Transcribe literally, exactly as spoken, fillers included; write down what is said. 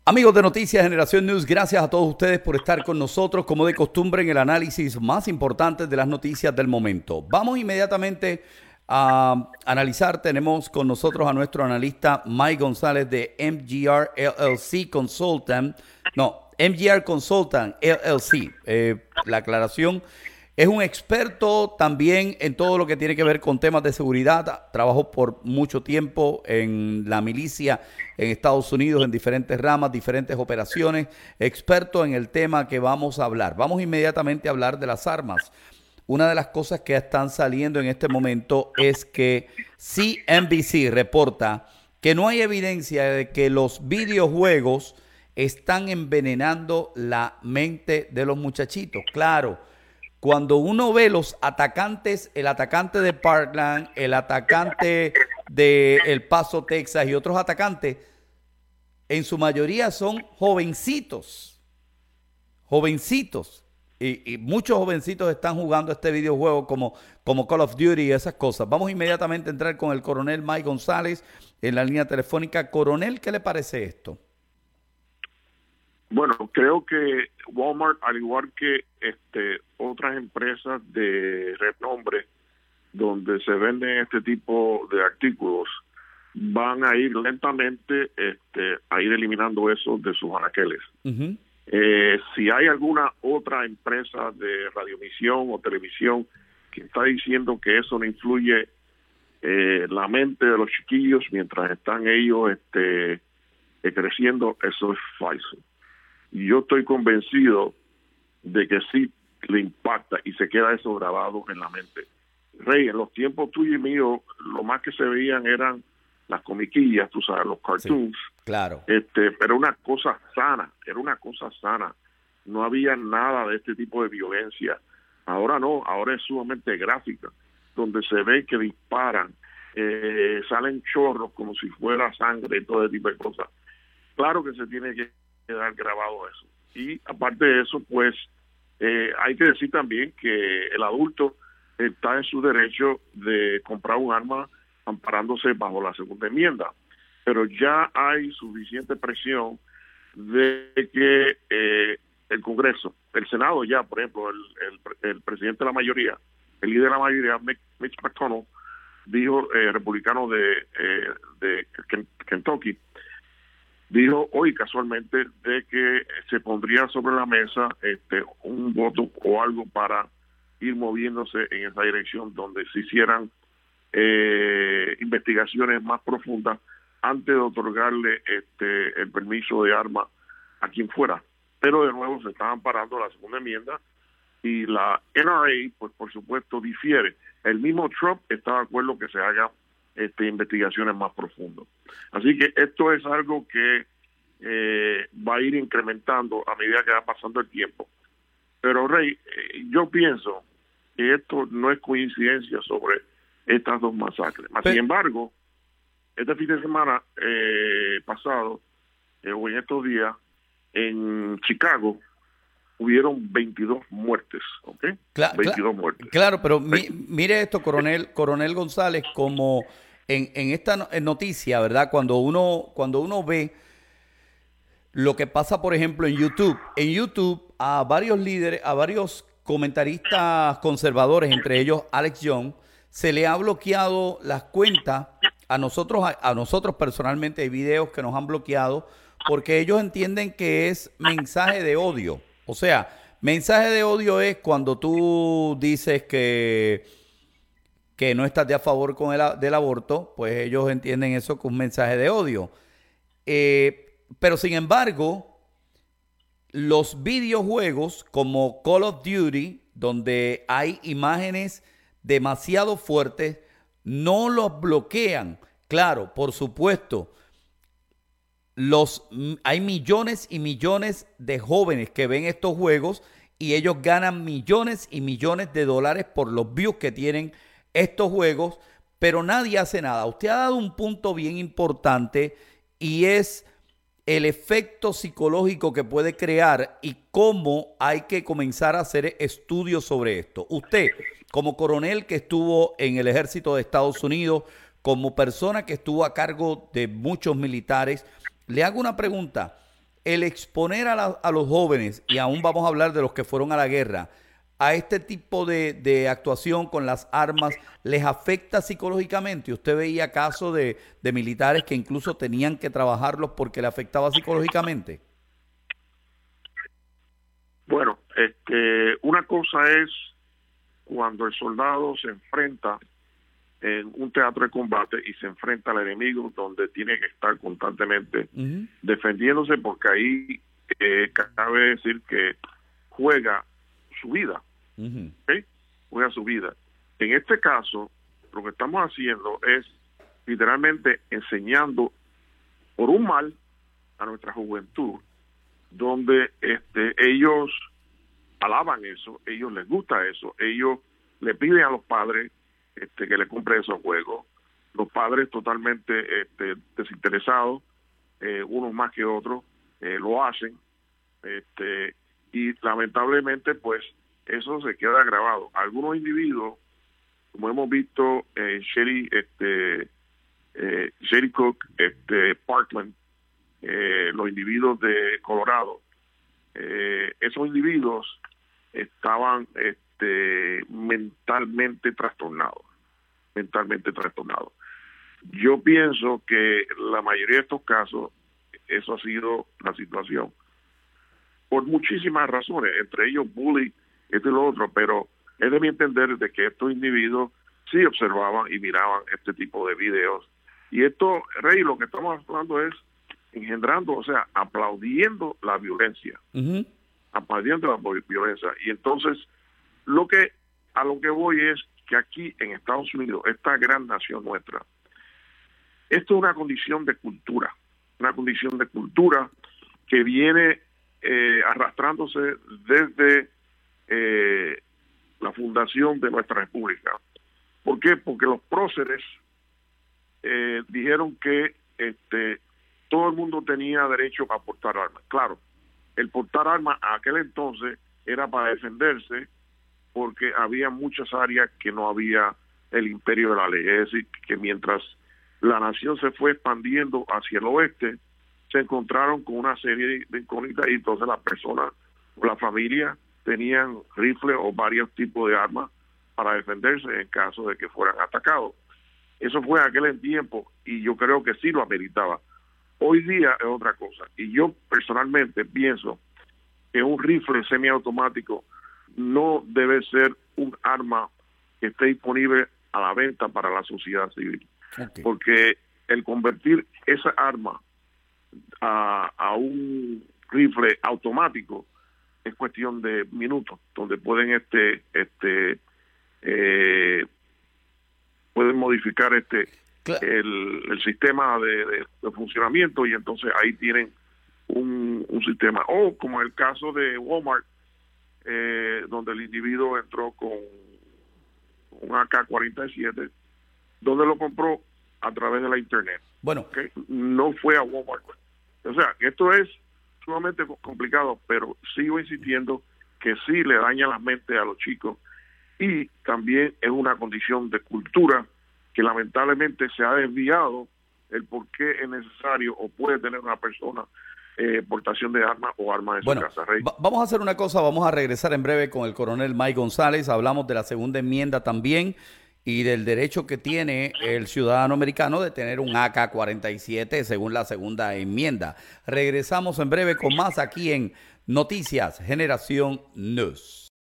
Amigos de Noticias Generación News, gracias a todos ustedes por estar con nosotros, como de costumbre, en el análisis más importante de las noticias del momento. Vamos inmediatamente a analizar. Tenemos con nosotros a nuestro analista Mike González de M G R L L C Consultant. No, M G R Consultant L L C. Eh, la aclaración. Es un experto también en todo lo que tiene que ver con temas de seguridad. Trabajó por mucho tiempo en la milicia en Estados Unidos, en diferentes ramas, diferentes operaciones. Experto en el tema que vamos a hablar. Vamos inmediatamente a hablar de las armas. Una de las cosas que están saliendo en este momento es que C N B C reporta que no hay evidencia de que los videojuegos están envenenando la mente de los muchachitos. Claro. Cuando uno ve los atacantes, el atacante de Parkland, el atacante de El Paso, Texas y otros atacantes, en su mayoría son jovencitos, jovencitos. Y, y muchos jovencitos están jugando este videojuego como, como Call of Duty y esas cosas. Vamos inmediatamente a entrar con el coronel Mike González en la línea telefónica. Coronel, ¿qué le parece esto? Bueno, creo que Walmart, al igual que este otras empresas de renombre donde se venden este tipo de artículos, van a ir lentamente este, a ir eliminando eso de sus anaqueles. Uh-huh. Eh, si hay alguna otra empresa de radiomisión o televisión que está diciendo que eso no influye eh, la mente de los chiquillos mientras están ellos este, eh, creciendo, eso es falso. Y yo estoy convencido de que sí le impacta y se queda eso grabado en la mente. Rey, en los tiempos tuyos y míos, lo más que se veían eran las comiquillas, tú sabes, los cartoons. Sí, claro. Este, pero una cosa sana, era una cosa sana. No había nada de este tipo de violencia. Ahora no, ahora es sumamente gráfica, donde se ve que disparan, eh, salen chorros como si fuera sangre y todo ese tipo de cosas. Claro que se tiene que quedar grabado eso. Y aparte de eso, pues eh, hay que decir también que el adulto está en su derecho de comprar un arma amparándose bajo la segunda enmienda, pero ya hay suficiente presión de que eh, el Congreso, el Senado ya, por ejemplo, el, el, el presidente de la mayoría, el líder de la mayoría, Mitch McConnell, dijo, eh, republicano de, eh, de Kentucky, dijo hoy casualmente de que se pondría sobre la mesa este un voto o algo para ir moviéndose en esa dirección donde se hicieran eh, investigaciones más profundas antes de otorgarle este el permiso de arma a quien fuera. Pero de nuevo se estaban parando la segunda enmienda y la N R A, pues por supuesto difiere. El mismo Trump está de acuerdo que se haga Este, investigaciones más profundas. Así que esto es algo que eh, va a ir incrementando a medida que va pasando el tiempo. Pero Rey, eh, yo pienso que esto no es coincidencia sobre estas dos masacres. Mas, Sin embargo, este fin de semana eh, pasado, eh, o en estos días, en Chicago, hubieron veintidós muertes, ¿ok? Claro, veintidós muertes. Claro, pero mi, mire esto, coronel, coronel González, como en, en esta noticia, ¿verdad? Cuando uno, cuando uno ve lo que pasa, por ejemplo, en YouTube, en YouTube a varios líderes, a varios comentaristas conservadores, entre ellos Alex Jones, se le ha bloqueado las cuentas. A nosotros, a, a nosotros personalmente hay videos que nos han bloqueado porque ellos entienden que es mensaje de odio. O sea, mensaje de odio es cuando tú dices que, que no estás de a favor con el, del aborto, pues ellos entienden eso como un mensaje de odio. Eh, pero sin embargo, los videojuegos como Call of Duty, donde hay imágenes demasiado fuertes, no los bloquean. Claro, por supuesto. Los, hay millones y millones de jóvenes que ven estos juegos y ellos ganan millones y millones de dólares por los views que tienen estos juegos, pero nadie hace nada. Usted ha dado un punto bien importante y es el efecto psicológico que puede crear y cómo hay que comenzar a hacer estudios sobre esto. Usted, como coronel que estuvo en el ejército de Estados Unidos, como persona que estuvo a cargo de muchos militares, le hago una pregunta. el exponer a, la, a los jóvenes, y aún vamos a hablar de los que fueron a la guerra, a este tipo de, de actuación con las armas, ¿les afecta psicológicamente? ¿Usted veía casos de, de militares que incluso tenían que trabajarlos porque le afectaba psicológicamente? Bueno, este, una cosa es cuando el soldado se enfrenta en un teatro de combate y se enfrenta al enemigo, donde tiene que estar constantemente uh-huh. defendiéndose, porque ahí eh, cabe decir que juega su vida, uh-huh. ¿okay? Juega su vida. En este caso, lo que estamos haciendo es literalmente enseñando por un mal a nuestra juventud, donde este, ellos alaban eso, ellos les gusta eso, ellos le piden a los padres Este, que le compre esos juegos, los padres totalmente este, desinteresados, eh, unos más que otros, eh, lo hacen, este, y lamentablemente pues eso se queda grabado. Algunos individuos, como hemos visto en eh, Sherry, este, eh, Sherry Cook, este, Parkland, eh, los individuos de Colorado, eh, esos individuos estaban este, mentalmente trastornados, mentalmente trastornados. Yo pienso que la mayoría de estos casos, eso ha sido la situación, por muchísimas razones, entre ellos bullying, esto y lo otro, pero es de mi entender de que estos individuos sí observaban y miraban este tipo de videos. Y esto, Rey, lo que estamos hablando es engendrando, o sea, aplaudiendo la violencia, uh-huh. aplaudiendo la violencia. Y entonces, lo que a lo que voy es que aquí en Estados Unidos, esta gran nación nuestra, esto es una condición de cultura, una condición de cultura que viene eh, arrastrándose desde eh, la fundación de nuestra república. ¿Por qué? Porque los próceres eh, dijeron que este, todo el mundo tenía derecho a portar armas. Claro, el portar armas a aquel entonces era para defenderse, porque había muchas áreas que no había el imperio de la ley. Es decir, que mientras la nación se fue expandiendo hacia el oeste, se encontraron con una serie de incógnitas y entonces las personas o la familia tenían rifles o varios tipos de armas para defenderse en caso de que fueran atacados. Eso fue en aquel tiempo y yo creo que sí lo ameritaba. Hoy día es otra cosa. Y yo personalmente pienso que un rifle semiautomático no debe ser un arma que esté disponible a la venta para la sociedad civil. Okay. Porque el convertir esa arma a, a un rifle automático es cuestión de minutos, donde pueden este este eh, pueden modificar este claro. el, el sistema de, de, de funcionamiento y entonces ahí tienen un, un sistema. O como el caso de Walmart, Eh, donde el individuo entró con un A K cuarenta y siete, donde lo compró a través de la internet. Bueno, ¿okay? No fue a Walmart. O sea, esto es sumamente complicado, pero sigo insistiendo que sí le daña la mente a los chicos y también es una condición de cultura que lamentablemente se ha desviado el por qué es necesario o puede tener una persona Eh, portación de armas o armas en bueno, su casa, Rey. Va vamos a hacer una cosa, vamos a regresar en breve con el coronel Mike González, hablamos de la segunda enmienda también y del derecho que tiene el ciudadano americano de tener un A K cuarenta y siete según la segunda enmienda. Regresamos en breve con más aquí en Noticias Generación News.